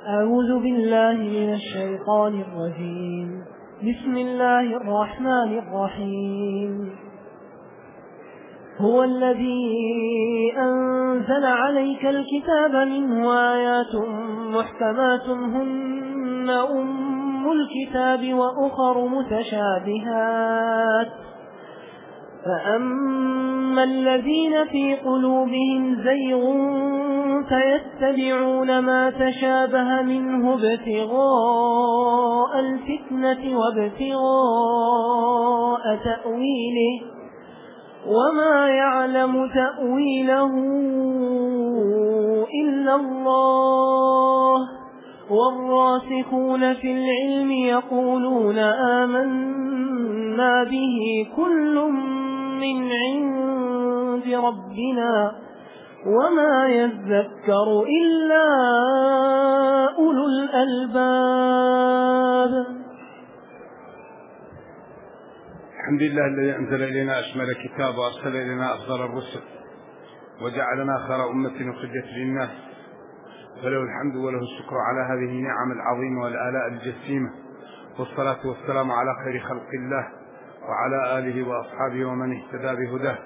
أعوذ بالله من الشيطان الرجيم. بسم الله الرحمن الرحيم. هو الذي أنزل عليك الكتاب منه آيات محكمات هن أم الكتاب وأخر متشابهات، فأما الذين في قلوبهم زيغ فيتبعون ما تشابه منه ابتغاء الفتنة وابتغاء تأويله، وما يعلم تأويله إلا الله، والراسخون في العلم يقولون آمنا به كل من عند ربنا وما يذكر إلا أولو الألباب. الحمد لله الذي أنزل إلينا أشمل كتاب وأرسل إلينا أفضل الرسل وجعلنا خير أمة أخرجت للناس، فله الحمد وله الشكر على هذه النعم العظيمة والآلاء الجسيمة، والصلاة والسلام على خير خلق الله وعلى آله وأصحابه ومن اهتدى بهداه.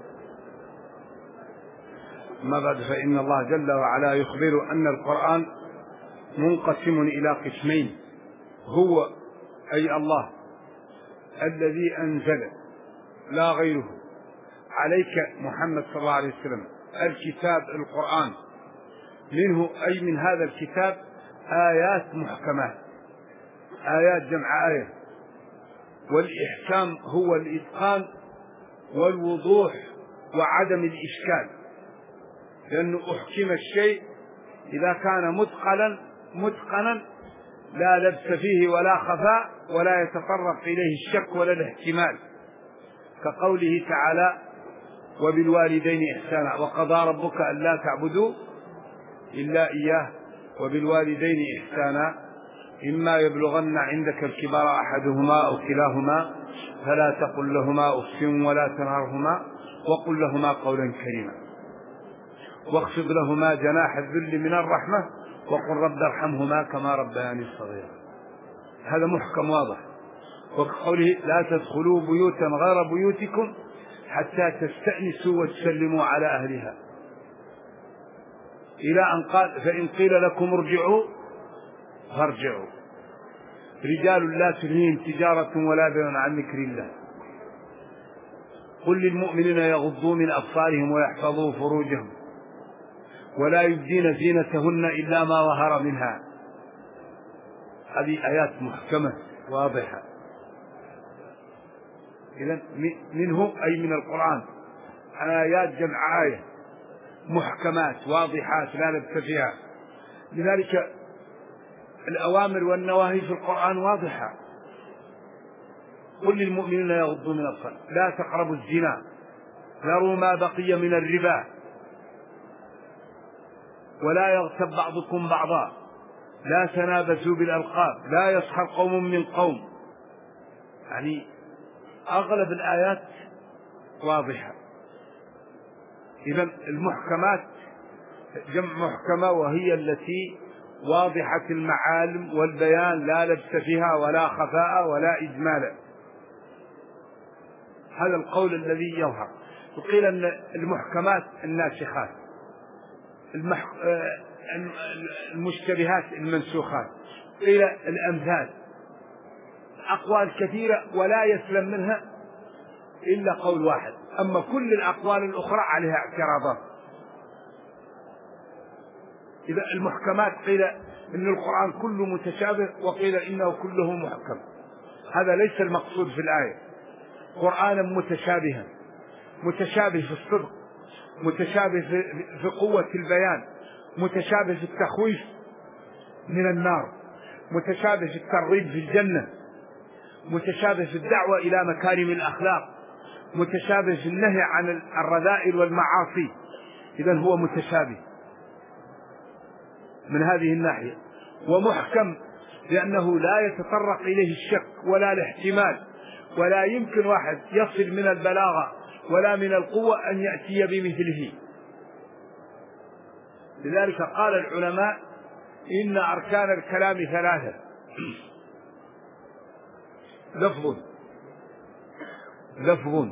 أما بعد، فإن الله جل وعلا يخبر أن القرآن منقسم إلى قسمين. هو أي الله الذي أنزل لا غيره عليك محمد صلى الله عليه وسلم الكتاب القرآن، منه أي من هذا الكتاب آيات محكمات، آيات جمع آية، والإحكام هو الإتقان والوضوح وعدم الإشكال، لأنه أحكم الشيء إذا كان متقنا لا لبس فيه ولا خفاء ولا يتطرق إليه الشك ولا الاحتمال، كقوله تعالى وبالوالدين إحسانا وقضى ربك ألا تعبدوا إلا إياه وبالوالدين إحسانا إما يبلغن عندك الكبر أحدهما أو كلاهما فلا تقل لهما أف ولا تنهرهما وقل لهما قولا كريما واخفض لهما جناح الذل من الرحمة وقل رب ارحمهما كما ربياني صغيرا. هذا محكم واضح. وقوله لا تدخلوا بيوتا غير بيوتكم حتى تستأنسوا وتسلموا على أهلها، إلى أن قال فإن قيل لكم ارجعوا فارجعوا. رجال لا تلهيهم تجارة ولا بيع عن ذكر الله. قل للمؤمنين يغضوا من أبصارهم ويحفظوا فروجهم ولا يبدين زينتهن إلا ما ظهر منها. هذه آيات محكمة واضحة. إذن منه أي من القرآن آيات جمع آية محكمات واضحات لا لبس فيها. لذلك الأوامر والنواهي في القرآن واضحة. قل للمؤمنين يغضوا من أبصارهم لا تقربوا الزنا ذروا ما بقي من الربا ولا يغتب بعضكم بعضا لا تنابزوا بالألقاب لا يسخر قوم من قوم. يعني أغلب الآيات واضحة. إذن المحكمات جمع محكمة، وهي التي واضحة المعالم والبيان لا لبس فيها ولا خفاء ولا إجمالا. هذا القول الذي يظهر. وقيل أن المحكمات الناسخات، المشتبهات المنسوخات، قيل الأمثال، أقوال كثيرة ولا يسلم منها إلا قول واحد، أما كل الأقوال الأخرى عليها اعتراضات. إذا المحكمات قيل إن القرآن كله متشابه، وقيل إنه كله محكم. هذا ليس المقصود في الآية. قرآنا متشابها، متشابه في الصدق، متشابه في قوة البيان، متشابه في التخويف من النار، متشابه في الترغيب في الجنة، متشابه في الدعوة إلى مكارم الأخلاق، متشابه في النهي عن الرذائل والمعاصي. إذن هو متشابه من هذه الناحية. ومحكم لأنه لا يتطرق إليه الشك ولا الاحتمال، ولا يمكن واحد يصل من البلاغة ولا من القوة أن يأتي بمثله. لذلك قال العلماء إن أركان الكلام ثلاثة: لفظ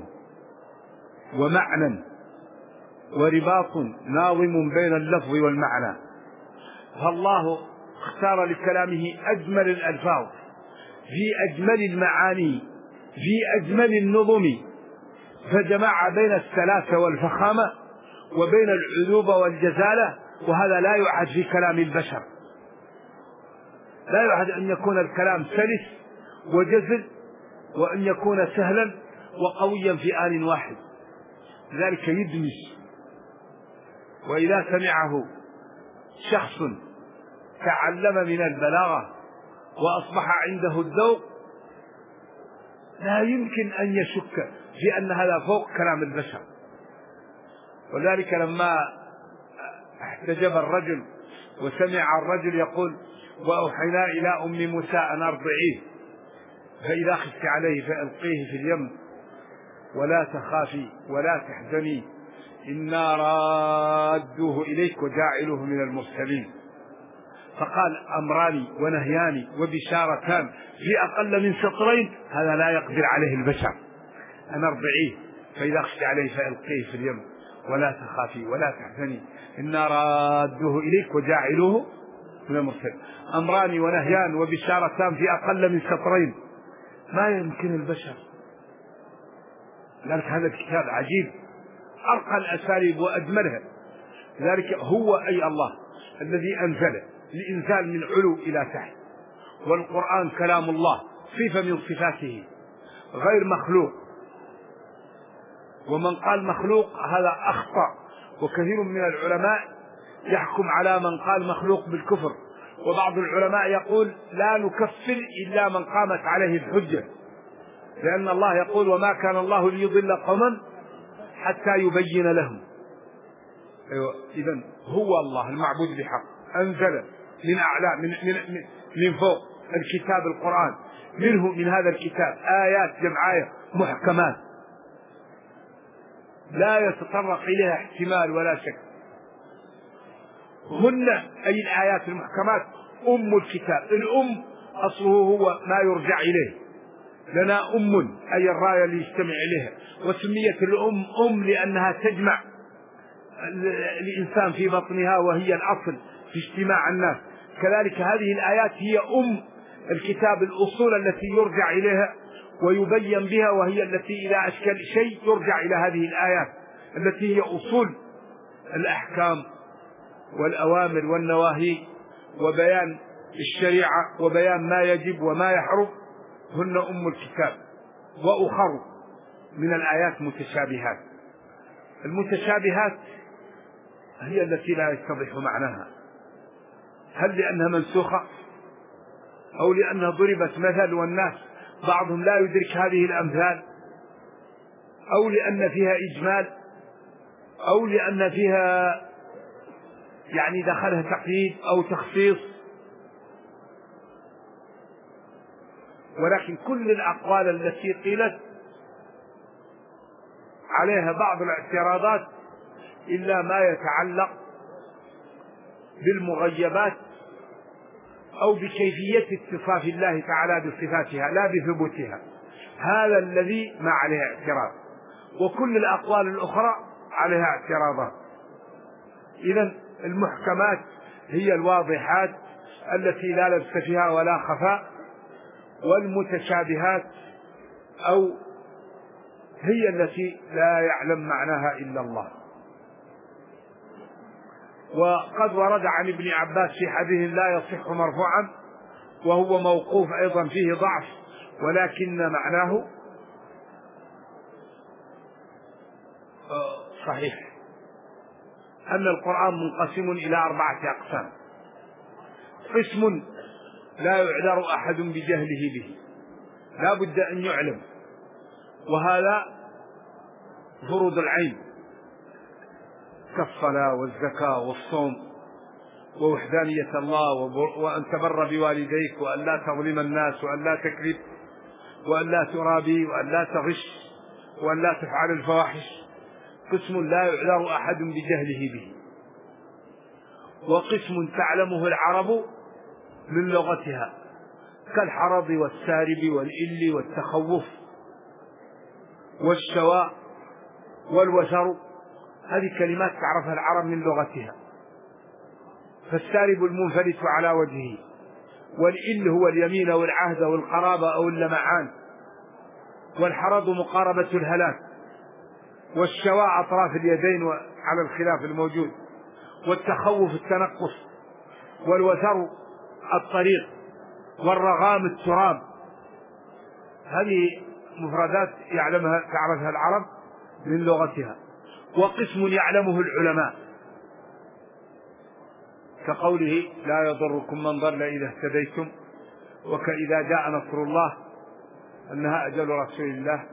ومعنى ورباط ناظم بين اللفظ والمعنى. فالله اختار لكلامه أجمل الألفاظ في أجمل المعاني في أجمل النظم، فجمع بين السلاسة والفخامة وبين العذوبة والجزالة، وهذا لا يعهد في كلام البشر. لا يعهد أن يكون الكلام سلس وجزل، وأن يكون سهلا وقويا في آن واحد، ذلك يدمج. وإذا سمعه شخص تعلم من البلاغة وأصبح عنده الذوق لا يمكن أن يشك في أن هذا فوق كلام البشر. وذلك لما احتجب الرجل وسمع الرجل يقول: وأوحينا إلى أم موسى أن أرضعيه، فإذا خفت عليه فألقيه في اليم ولا تخافي ولا تحزني إنا رادوه إليك وجاعلوه من المرسلين. فقال: أمران ونهيان وبشارتان في أقل من سطرين، هذا لا يقدر عليه البشر. أن أرضعيه فإذا خفت عليه فألقيه في اليم ولا تخافي ولا تحزني إنا رادوه إليك وجاعلوه من المرسلين. أمران ونهيان وبشارتان في أقل من سطرين، ما يمكن البشر. لذلك هذا الكتاب عجيب، أرقى الأساليب وأجملها. لذلك هو أي الله الذي أنزله الإنزال من علو إلى تحت، والقرآن كلام الله صفة من صفاته غير مخلوق. ومن قال مخلوق هذا أخطأ، وكثير من العلماء يحكم على من قال مخلوق بالكفر، وبعض العلماء يقول لا نكفر إلا من قامت عليه الحجة، لأن الله يقول: وما كان الله ليضل قوما حتى يبين لهم. أيوة، إذن هو الله المعبود بحق، أنزل من أعلى من فوق الكتاب القرآن، منه من هذا الكتاب آيات جمعاية محكمات لا يتطرق إليها احتمال ولا شك. هن أي الآيات المحكمات أم الكتاب. الأم أصله هو ما يرجع إليه، لنا أم أي الراية اللي يجتمع إليها، وسميت الأم لأنها تجمع الإنسان في بطنها، وهي الأصل في اجتماع الناس. كذلك هذه الآيات هي الكتاب، الأصول التي يرجع إليها ويبين بها، وهي التي إذا أشكل شيء يرجع إلى هذه الآيات التي هي أصول الأحكام والأوامر والنواهي، وبيان الشريعة وبيان ما يجب وما يحرم. هن أم الكتاب. وأخر من الآيات متشابهات. المتشابهات هي التي لا يتضح معناها، هل لأنها منسوخة، أو لأنها ضربت مثل والناس بعضهم لا يدرك هذه الأمثال، أو لأن فيها إجمال، أو لأن فيها يعني دخلها تقييد أو تخصيص. ولكن كل الأقوال التي قيلت عليها بعض الاعتراضات إلا ما يتعلق بالمغيبات أو بكيفية اتصاف الله تعالى بصفاتها لا بثبوتها، هذا الذي ما عليه اعتراض، وكل الأقوال الأخرى عليها اعتراضات. إذن المحكمات هي الواضحات التي لا لبس فيها ولا خفاء، والمتشابهات أو هي التي لا يعلم معناها إلا الله. وقد ورد عن ابن عباس في حديث لا يصح مرفوعا، وهو موقوف أيضا فيه ضعف، ولكن معناه صحيح، أن القرآن منقسم إلى 4 أقسام. قسم لا يعذر أحد بجهله به، لا بد أن يعلم، وهذا فروض العين كالصلاة والزكاة والصوم ووحدانية الله، وأن تبر بوالديك، وأن لا تظلم الناس، وأن لا تكذب، وأن لا ترابي، وأن لا تغش، وأن لا تفعل الفواحش. قسم لا يعذر أحد بجهله به. وقسم تعلمه العرب من لغتها كالحرض والسارب والإل والتخوف والشواء والوثر، هذه كلمات تعرفها العرب من لغتها. فالسارب المنفلت على وجهه، والإل هو اليمين أو العهد أو القرابة أو اللمعان، والحرض مقاربة الهلاك، والشواء أطراف اليدين على الخلاف الموجود، والتخوف التنقص، والوثر الطريق، والرغام التراب. هذه مفردات تعرفها العرب من لغتها. وقسم يعلمه العلماء كقوله لا يضركم من ضل إذا اهتديتم، وكإذا جاء نصر الله، أنها أجل رسول الله.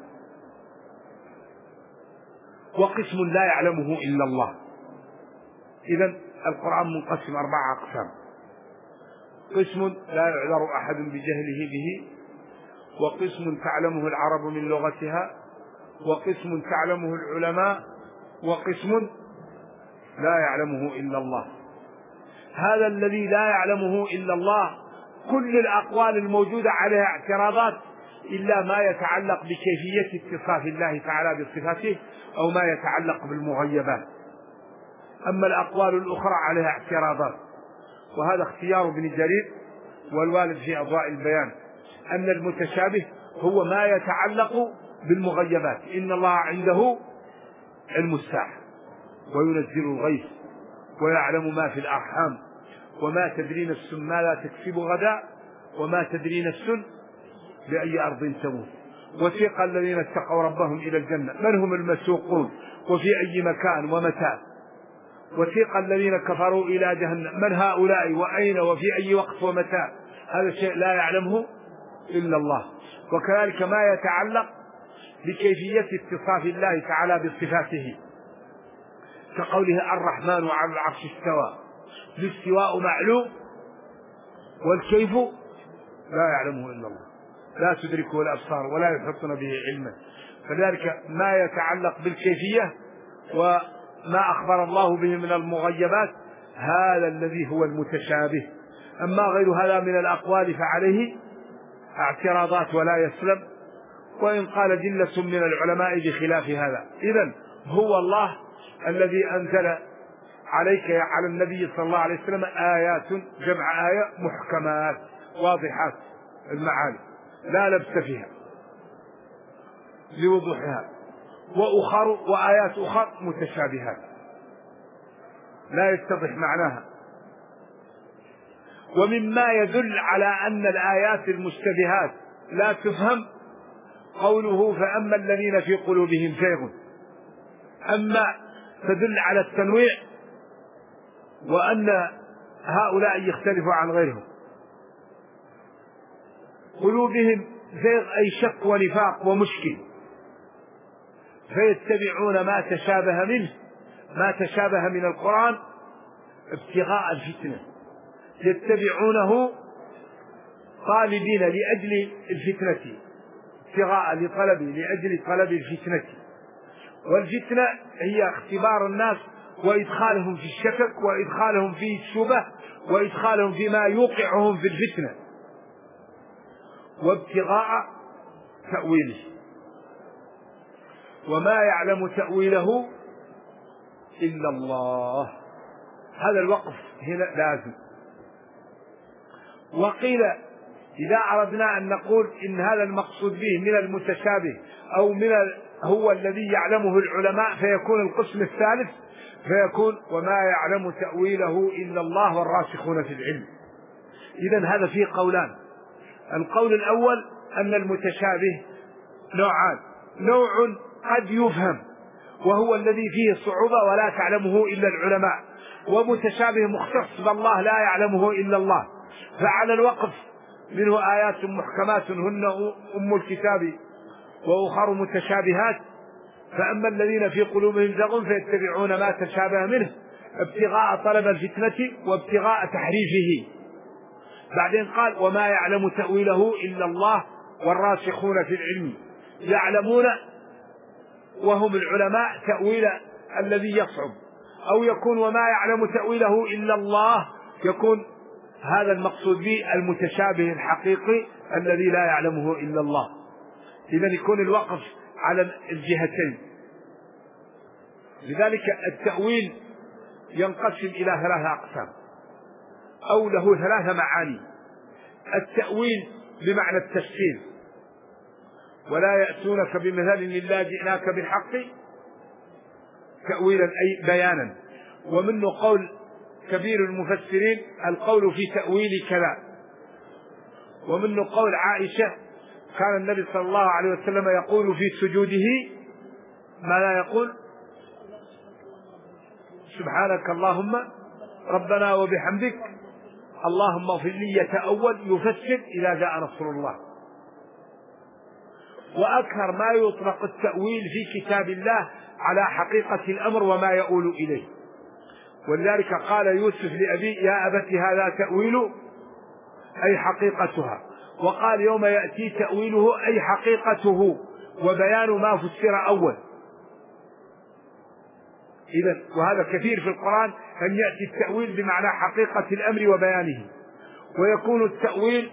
وقسم لا يعلمه إلا الله. إذن القرآن منقسم 4 أقسام: قسم لا يعذر أحد بجهله به، وقسم تعلمه العرب من لغتها، وقسم تعلمه العلماء، وقسم لا يعلمه إلا الله. هذا الذي لا يعلمه إلا الله كل الأقوال الموجودة عليها اعتراضات إلا ما يتعلق بكيفية اتصاف الله تعالى بصفاته أو ما يتعلق بالمغيبات. أما الأقوال الأخرى عليها اعتراضات، وهذا اختيار ابن جرير والوالد في أضواء البيان، أن المتشابه هو ما يتعلق بالمغيبات. إن الله عنده علم الساعة وينزل الغيث ويعلم ما في الأرحام وما تدري نفس ما لا تكسب غدا وما تدري نفس بأي أرض تموت. وسيق الذين اتقوا ربهم إلى الجنة من هم المسوقون وفي أي مكان ومتى. وسيق الذين كفروا إلى جهنم من هؤلاء وأين وفي أي وقت ومتى. هذا الشيء لا يعلمه إلا الله. وكذلك ما يتعلق بكيفية اتصاف الله تعالى بصفاته كقوله الرحمن على العرش استوى. الاستواء معلوم والكيف لا يعلمه إلا الله، لا تدركه الأبصار ولا يحيطون به علما. فذلك ما يتعلق بالكيفية وما أخبر الله به من المغيبات هذا الذي هو المتشابه. أما غير هذا من الأقوال فعليه اعتراضات ولا يسلم، وإن قال جلة من العلماء بخلاف هذا. إذن هو الله الذي أنزل عليك على النبي صلى الله عليه وسلم آيات جمع آية محكمات واضحات المعاني لا لبس فيها لوضوحها، وآيات أخرى متشابهات لا يتضح معناها. ومما يدل على أن الآيات المشتبهات لا تفهم قوله فأما الذين في قلوبهم زيغ. أما تدل على التنويع وأن هؤلاء يختلفوا عن غيرهم. قلوبهم زيغ أي شك ونفاق ومشكل، فيتبعون ما تشابه منه، ما تشابه من القرآن ابتغاء الفتنة، يتبعونه طالبين لأجل الفتنة، ابتغاء لأجل طلب الفتنة. والفتنة هي اختبار الناس وإدخالهم في الشكك وإدخالهم في الشبه وإدخالهم فيما يوقعهم في الفتنة. وابتغاء تأويله، وما يعلم تأويله إلا الله. هذا الوقف هنا لازم. وقيل إذا أردنا أن نقول إن هذا المقصود به من المتشابه أو هو الذي يعلمه العلماء فيكون القسم الثالث، فيكون وما يعلم تأويله إلا الله والراسخون في العلم. إذن هذا فيه قولان. القول الأول أن المتشابه نوعان: نوع قد يفهم وهو الذي فيه صعوبة ولا تعلمه إلا العلماء، ومتشابه مختص بالله لا يعلمه إلا الله. فعلى الوقف منه آيات محكمات هن أم الكتاب وأخر متشابهات. فأما الذين في قلوبهم زيغ فيتبعون ما تشابه منه ابتغاء طلب الفتنة وابتغاء تحريفه. بعدين قال وما يعلم تأويله إلا الله والراسخون في العلم، يعلمون وهم العلماء تأويل الذي يصعب أو يكون وما يعلم تأويله إلا الله، يكون هذا المقصود به المتشابه الحقيقي الذي لا يعلمه إلا الله. إذن يكون الوقف على الجهتين. لذلك التأويل ينقسم إلى 3 أقسام أو له 3 معاني. التأويل بمعنى التفسير، ولا يأتونك بمثال إلا جئناك بالحق تأويلا أي بيانا. ومنه قول كبير المفسرين القول في تأويل كذا. ومنه قول عائشة كان النبي صلى الله عليه وسلم يقول في سجوده ما لا يقول سبحانك اللهم ربنا وبحمدك اللهم اغفر لي، يتأول يفسر إذا جاء نصر الله. وأكثر ما يطلق التأويل في كتاب الله على حقيقة الأمر وما يؤول إليه. ولذلك قال يوسف لأبيه يا أبت هذا تأويل أي حقيقتها، وقال يوم يأتي تأويله أي حقيقته وبيان ما فسر أول. إذن وهذا كثير في القرآن أن يأتي التأويل بمعنى حقيقة الأمر وبيانه. ويكون التأويل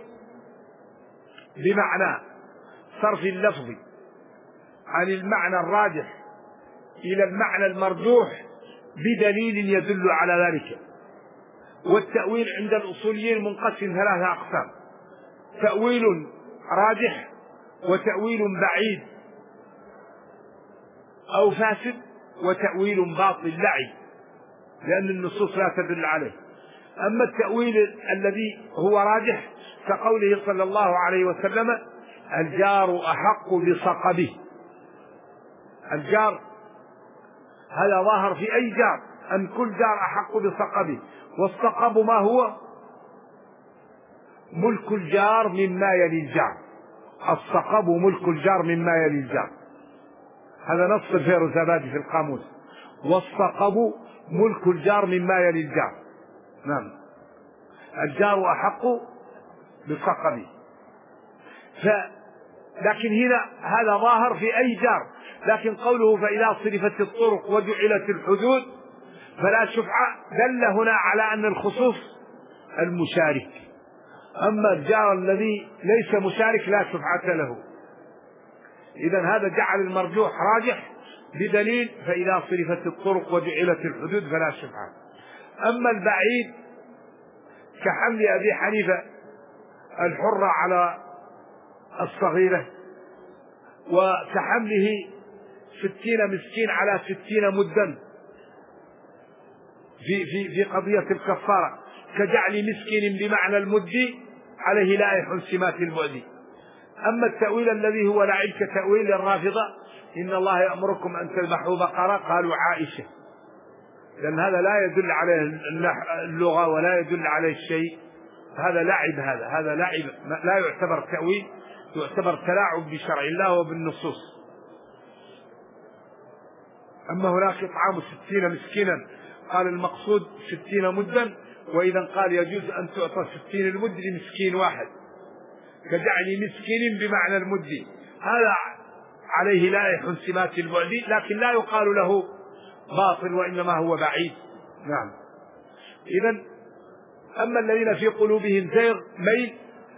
بمعنى صرف اللفظ عن المعنى الراجح إلى المعنى المرجوح بدليل يدل على ذلك. والتأويل عند الأصوليين منقسم 3 أقسام: تأويل راجح، وتأويل بعيد أو فاسد، وتأويل باطل لعب لأن النصوص لا تدل عليه. أما التأويل الذي هو راجح كقوله صلى الله عليه وسلم الجار أحق بصقبه. الجار هذا ظاهر في أي جار، أن كل جار أحق بصقبه. والصقب ما هو؟ ملك الجار مما يلي الجار. الصقب ملك الجار مما يلي الجار، هذا نص الفيروزابادي في القاموس. والصقب ملك الجار مما يلي الجار. نعم، الجار أحق بصقبه. لكن هنا هذا ظاهر في أي جار. لكن قوله فإذا صرفت الطرق وجعلت الحدود فلا شفعة دل هنا على أن الخصوص المشارك. أما الجار الذي ليس مشارك لا شفعة له. إذن هذا جعل المرجوح راجح بدليل فإذا صرفت الطرق وجعلت الحدود فلا شفعة. أما البعيد كحمل أبي حنيفة الحرة على الصغيرة، وكحمله 60 مسكين على 60 مدا في قضية الكفارة، كجعل مسكين بمعنى المد عليه لائح سمات البعد. أما التأويل الذي هو لعب كتأويل الرافضة إن الله يأمركم أن تذبحوا بقرة، قالوا عائشة، لأن هذا لا يدل عليه اللغة ولا يدل عليه الشيء، هذا لعب، هذا لعب لا يعتبر تأويل، يعتبر تلاعب بشرع الله وبالنصوص. أما هناك إطعام 60 مسكينا قال المقصود 60 مدا، وإذا قال يجوز أن تعطى 60 المد لمسكين واحد كجعل مسكين بمعنى المد، هذا عليه لائح سمات البعد، لكن لا يقال له باطل وإنما هو بعيد. نعم. إذن أما الذين في قلوبهم زيغ ميل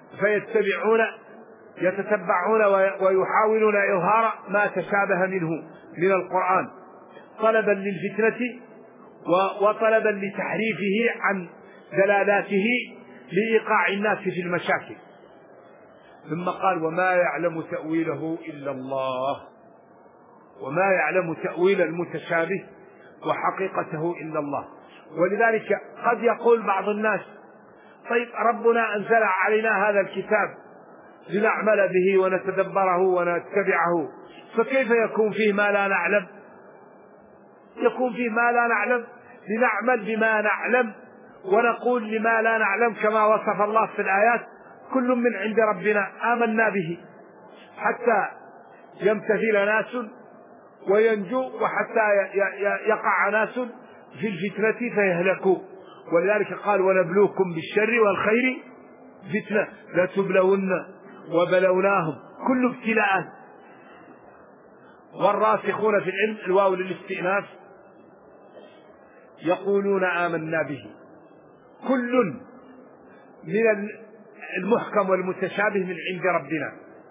يتتبعون ويحاولون إظهار ما تشابه منه من القرآن طلبا للفتنة وطلبا لتحريفه عن دلالاته لإيقاع الناس في المشاكل. ثم قال وما يعلم تأويله إلا الله، وما يعلم تأويل المتشابه وحقيقته إلا الله. ولذلك قد يقول بعض الناس طيب ربنا أنزل علينا هذا الكتاب لنعمل به ونتدبره ونتبعه، فكيف يكون فيه ما لا نعلم؟ يكون فيه ما لا نعلم لنعمل بما نعلم ونقول لما لا نعلم كما وصف الله في الآيات كل من عند ربنا آمنا به، حتى يمتثل ناس وينجو وحتى يقع ناس في الفتنة فيهلكوا. ولذلك قال ونبلوكم بالشر والخير فتنة لتبلون وبلوناهم كل ابتلاء. والراسخون في العلم الواو للاستئناف يقولون آمنا به، كل من المحكم والمتشابه من عند ربنا،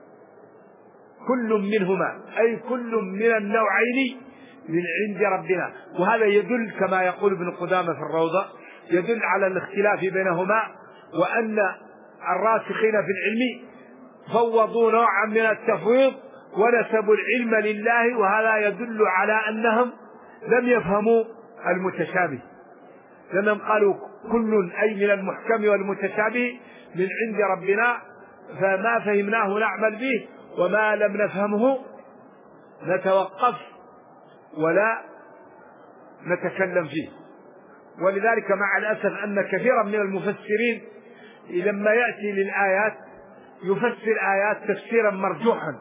كل منهما أي كل من النوعين من عند ربنا. وهذا يدل كما يقول ابن قدامة في الروضة، يدل على الاختلاف بينهما، وأن الراسخين في العلم فوضوا نوعا من التفويض ونسبوا العلم لله، وهذا يدل على أنهم لم يفهموا المتشابه، لأنهم قالوا كل أي من المحكم والمتشابه من عند ربنا، فما فهمناه نعمل به، وما لم نفهمه نتوقف ولا نتكلم فيه. ولذلك مع الأسف أن كثيرا من المفسرين لما يأتي للآيات يفسر آيات تفسيرا مرجوحا،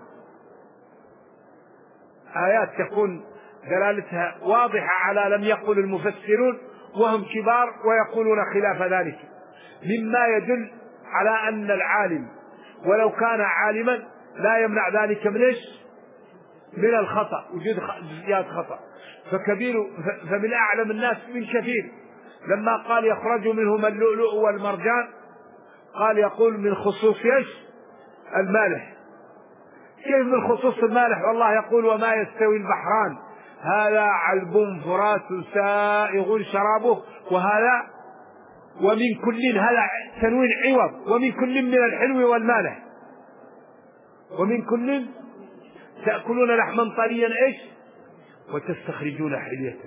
آيات تكون دلالتها واضحة على لم يقل المفسرون وهم كبار ويقولون خلاف ذلك، مما يدل على أن العالم ولو كان عالما لا يمنع ذلك من الخطأ، وجود جزئيات خطأ. فمن أعلم الناس من كثير لما قال يخرج منهما اللؤلؤ والمرجان قال يقول من خصوص المالح. كيف من خصوص المالح؟ والله يقول وما يستوي البحران هذا عذب فرات سائغ شرابه، وهذا ومن كل، هذا تنوين عوض، ومن كل من الحلو والمالح، ومن كل تأكلون لحما طريا وتستخرجون حلية.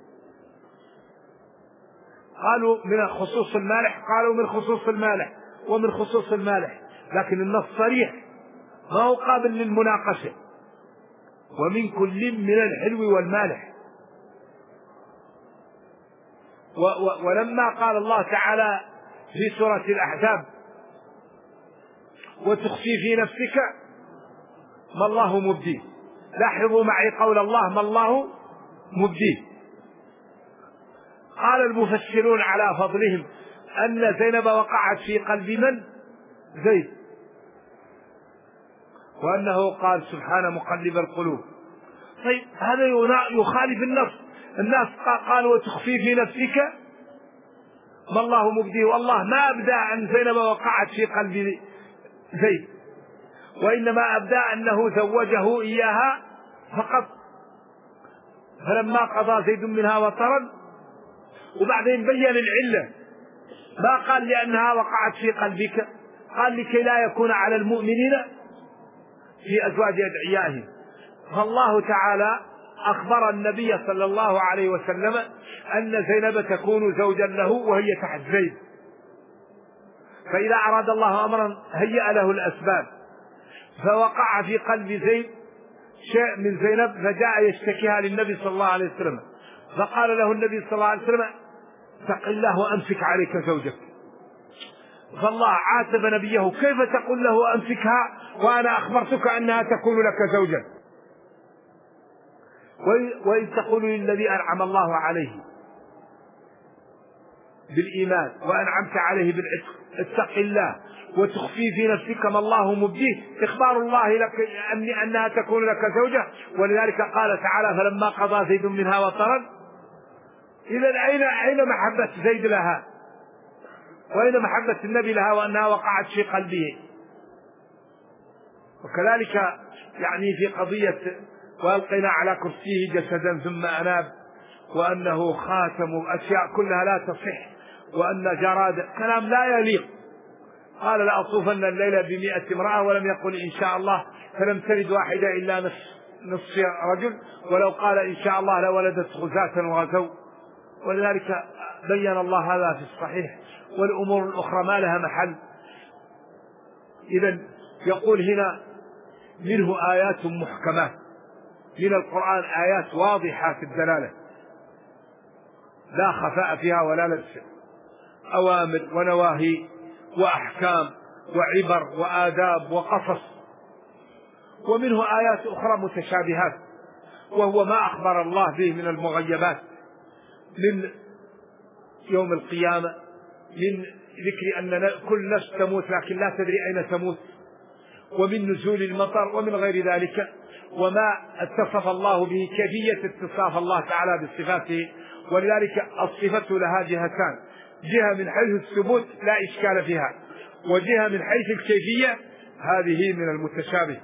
قالوا من خصوص المالح، قالوا من خصوص المالح ومن خصوص المالح، لكن النص صريح ما هو قابل للمناقشة، ومن كل من الحلو والمالح. ولما قال الله تعالى في سورة الأحزاب وتخفي في نفسك ما الله مبديه، لاحظوا معي قول الله ما الله مبديه. قال المفسرون على فضلهم أن زينب وقعت في قلب من؟ زيد، وأنه قال سبحان مقلب القلوب. طيب هذا يخالف الناس قالوا وتخفي في نفسك ما الله مبديه، والله ما أبدى أن زينب وقعت في قلب زيد، وإنما أبدى أنه زوجه إياها فقط، فلما قضى زيد منها وطرا، وبعدين بين العلة، ما قال لأنها وقعت في قلبك، قال لكي لا يكون على المؤمنين في أزواج أدعيائهم. فالله تعالى أخبر النبي صلى الله عليه وسلم أن زينب تكون زوجا له وهي تحت زيد، فإذا أراد الله أمرا هيأ له الأسباب، فوقع في قلب زيد شيء من زينب، فجاء يشتكيها للنبي صلى الله عليه وسلم، فقال له النبي صلى الله عليه وسلم اتق الله وأمسك عليك زوجك. فالله عاتب نبيه كيف تقول له أمسكها وأنا أخبرتك أنها تكون لك زوجا؟ وإذ تقول للذي أنعم الله عليه بالإيمان وأنعمت عليه بالعتق اتق الله وتخفي في نفسك ما الله مبديه، إخبار الله لك أنها تكون لك زوجة. ولذلك قال تعالى فلما قضى زيد منها وطرا. إذن أين محبة زيد لها؟ وأين محبة النبي لها وأنها وقعت في قلبه؟ وكذلك يعني في قضية وألقينا على كرسيه جسدا ثم أناب، وأنه خاتم، أشياء كلها لا تصح، وأن جراد كلام لا يليق. قال لأطوفن الليلة ب100 امرأة، ولم يقل إن شاء الله، فلم تلد واحدة إلا نصف رجل، ولو قال إن شاء الله لولدت غزاة وغزوا. ولذلك بين الله هذا في الصحيح، والأمور الأخرى ما لها محل. إذن يقول هنا منه آيات محكمات من القرآن، آيات واضحة في الدلالة لا خفاء فيها ولا لبس، أوامر ونواهي وأحكام وعبر وآداب وقصص. ومنه آيات أخرى متشابهات، وهو ما أخبر الله به من المغيبات، من يوم القيامة، من ذكر أن كل نفس تموت لكن لا تدري أين تموت، ومن نزول المطر ومن غير ذلك، وما اتصف الله به، كيفية اتصاف الله تعالى بصفاته ولذلك الصفة لها جهتان: جهة من حيث الثبوت لا إشكال فيها، وجهة من حيث الكيفية هذه من المتشابه.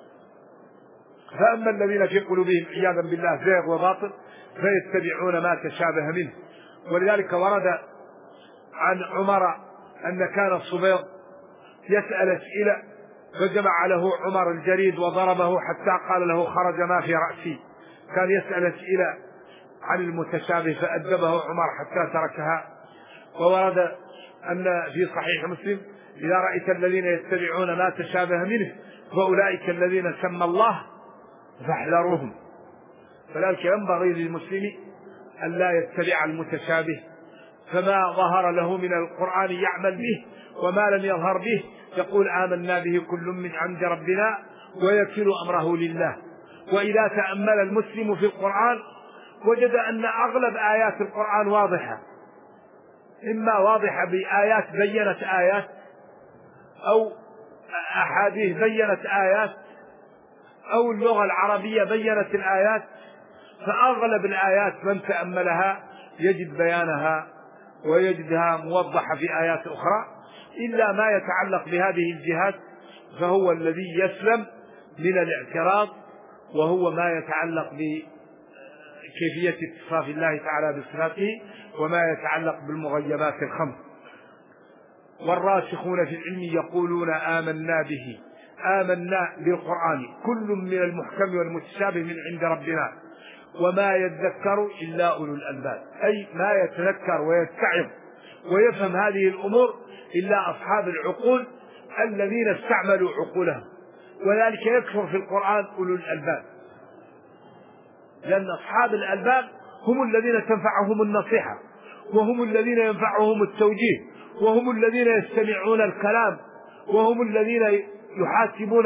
فأما الذين في قلوبهم عياذا بالله زيغ وباطل فيتبعون ما تشابه منه. ولذلك ورد عن عمر أن كان الصبيغ يسأل أسئلة فجمع له عمر الجريد وضربه حتى قال له خرج ما في رأسي. كان يسأل أسئلة عن المتشابه فأدبه عمر حتى تركها. وورد أن في صحيح مسلم: إذا رأيت الذين يتبعون ما تشابه منه فأولئك الذين سمى الله فاحذروهم. فذلك ينبغي للمسلم أن لا يتبع المتشابه، فما ظهر له من القرآن يعمل به، وما لم يظهر به يقول آمنا به كل من عند ربنا ويكل أمره لله. وإذا تأمل المسلم في القرآن وجد أن أغلب آيات القرآن واضحة، إما واضحة بآيات بينت آيات، أو أحاديث بينت آيات، أو اللغة العربية بينت الآيات. فأغلب الآيات من تأملها يجد بيانها ويجدها موضحة في آيات أخرى، إلا ما يتعلق بهذه الجهات فهو الذي يسلم من الاعتراض، وهو ما يتعلق بكيفية اتصاف الله تعالى بصفاته وما يتعلق بالمغيبات الخمس. والراسخون في العلم يقولون آمنا به، آمنا بالقرآن كل من المحكم والمتشابه من عند ربنا وما يذكر إلا أولو الألباب، أي ما يتذكر ويتعظ ويفهم هذه الأمور إلا أصحاب العقول الذين استعملوا عقولهم. وذلك يكثر في القرآن أولو الألباب، لأن أصحاب الألباب هم الذين تنفعهم النصيحة، وهم الذين ينفعهم التوجيه، وهم الذين يستمعون الكلام، وهم الذين يحاسبون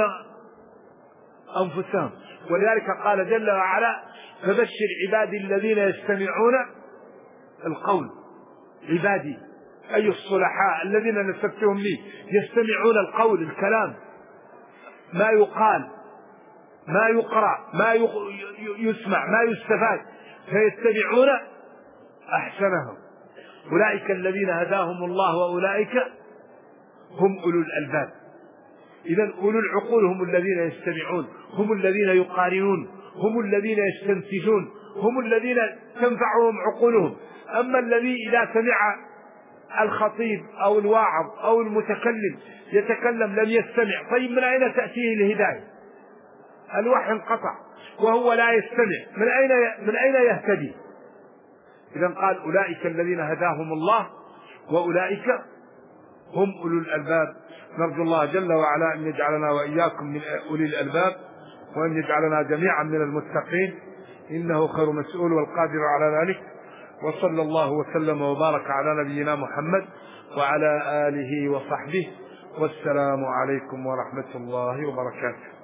أنفسهم. ولذلك قال جل وعلا: فبشر عبادي الذين يستمعون القول. عبادي أي الصلحاء الذين نسبتهم لي يستمعون القول، الكلام، ما يقال، ما يقرأ، ما يسمع، ما يستفاد، فيتبعون أحسنهم. أولئك الذين هداهم الله وأولئك هم أولو الألباب. إذن أولو العقول هم الذين يستمعون، هم الذين يقارنون، هم الذين يستنتجون، هم الذين تنفعهم عقولهم. أما الذي إذا سمع الخطيب أو الواعظ أو المتكلم يتكلم لم يستمع، طيب من أين تأتيه الهداية؟ الوحي انقطع وهو لا يستمع، من أين يهتدي؟ إذن قال: أولئك الذين هداهم الله وأولئك هم أولو الألباب. نرجو الله جل وعلا أن يجعلنا وإياكم من أولي الألباب، وأن يجعلنا جميعا من المتقين، إنه خير مسؤول والقادر على ذلك. وصلى الله وسلم وبارك على نبينا محمد وعلى آله وصحبه، والسلام عليكم ورحمة الله وبركاته.